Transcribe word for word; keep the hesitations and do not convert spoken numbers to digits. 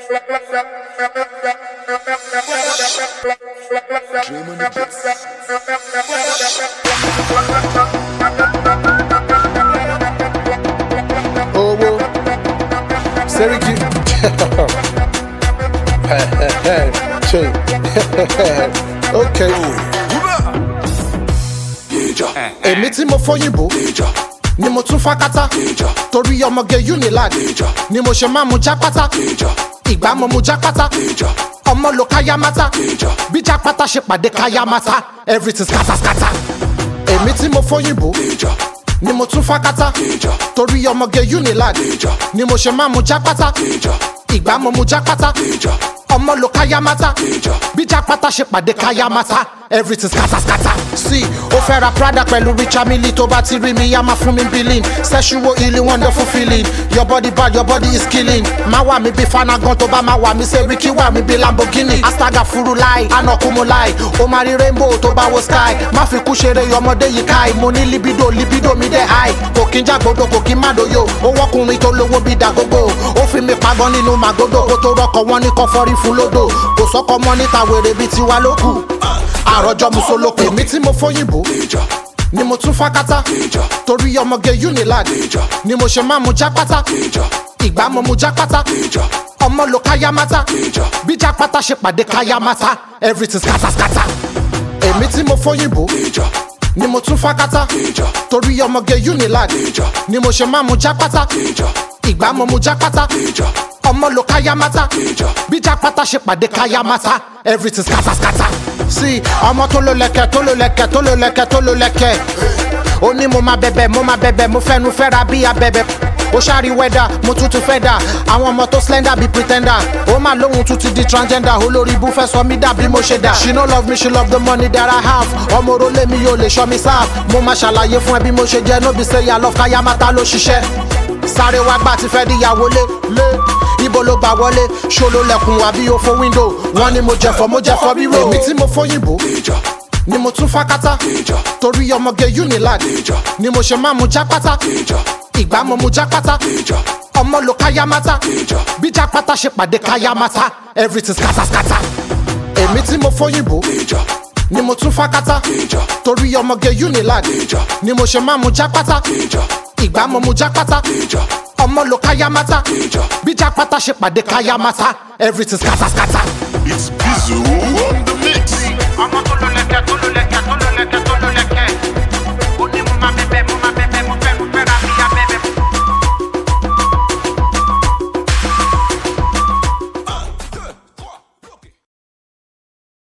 Oh, whoa. Seriki. Okay. Èmi tí mo fóyìnbó ni mo tún fákátá torí ọmọge Unilag ni mo ṣe máa mú jápátá ìgbà mo mú jápátá ọmọ lo káyámátá bí jápátá ṣe pàdé káyámátá everything scatter scatter. Èmi tí mo fóyìnbó ni mo tún fákátá torí ọmọge Unilag ni mo ṣe máa mú jápátá ìgbà mo mú jápátá ọmọ lo káyámátá bí jápátá ṣe pàdé káyámátá everything scatter scatter. See, ó fẹ́ ra Prada pẹ̀lú Richard Mille tó bá ti rí mi yá máa fún mi billing. Sexual healing, wonderful feeling. Your body bad, your body is killing. Má wà mí bí Fanagan tó bá má wà mí Seriki wà mí bí Lamborghini. Astaga furu láì, Anakumu láì. Ó máa rí rainbow tó bá wo sky. Má fi kú ṣeré ọmọdé yìí káì. Mo ní libido, libido mi dẹ̀ high. Kò kí n jágbódò, kò kí n má doyo. Ó wọ́kùnrin tó lówó bí Dàgógó. Ó fi mi pagán nínú Màgódò. Kó tó rọkọ̀ wọn ní kan fọ́rí fún lódò. Kò sọ́kọ mọ́ níta wèrè bíi tiwa lókù. Àròjọ musolóko. Èmi tí mo fóyìnbó ni mo tún fákátá torí ọmọge Unilag ni mo ṣe máa mú jápátá ìgbà mo mú jápátá ọmọ lo káyámátá bí jápátá ṣe pàdé káyámátá everything scatter scatter. Èmi tí mo fóyìnbó ni mo tún fákátá torí ọmọge Unilag ni mo ṣe máa mú jápátá ìgbà mo mú jápátá ọmọ lo káyámátá bí jápátá ṣe pàdé káyámátá everything scatter scatter. See, ọmọ tó ló lẹ̀kẹ̀ tó ló lẹ̀kẹ̀ tó ló lẹ̀kẹ̀ tó ló lẹ̀kẹ̀ ó ní mo máa bẹ̀bẹ̀ mo máa bẹ̀bẹ̀ mo fẹ́nu fẹ́ra bí abẹ̀bẹ̀ ó ṣàrí wẹ́dà mo tún tún fẹ́ dà àwọn ọmọ tó slender bí pretender ó máa lóhun tún ti di transgender olórí ibú fẹ́ sọ mí dà bí mo ṣe dà. She no love me, she love the money that I have. Ọmọ orólé mi yóò lè ṣọ́ mi sáà mo máa ṣàlàyé fún ẹ bí mo ṣe jẹ́ no be say ya love káyámátá ló ṣiṣẹ́. Sáré wá gbà ti fẹ́ díyàwó lé lé ibo ló gbà wọlé ṣolo lẹ̀kùn wá bí ó fo window wọ́n ní mo jẹ̀fọ́ mo jẹ̀fọ́ bí ro. Èmi tí mo fóyìnbó ni mo tún fákátá torí ọmọge Unilag ni mo ṣe máa mú jápátá ìgbà mo mú jápátá ọmọ lo káyámátá bí jápátá ṣe pàdé káyámátá everything scatter scatter. Èmi tí mo fóyìnbó ni mo tún fákátá torí ọmọge Unilag ni mo ṣe máa mú jápátá ìgbà mo mú jápátá ọmọ lo káyámátá bí jápátá ṣe pàdé káyámátá everything scatter scatter. It's Bizu on the mix.